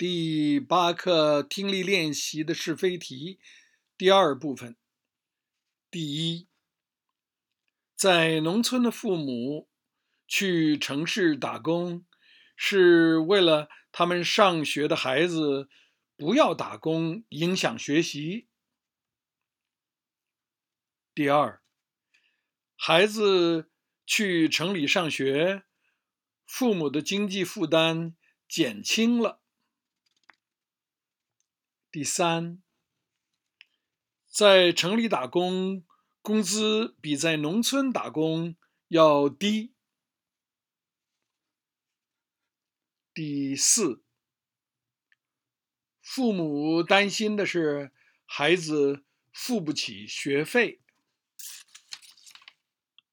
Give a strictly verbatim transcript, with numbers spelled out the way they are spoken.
第八课听力练习的是非题，第二部分。第一，在农村的父母去城市打工，是为了他们上学的孩子不要打工影响学习。第二，孩子去城里上学，父母的经济负担减轻了。第三，在城里打工，工资比在农村打工要低。第四，父母担心的是孩子付不起学费。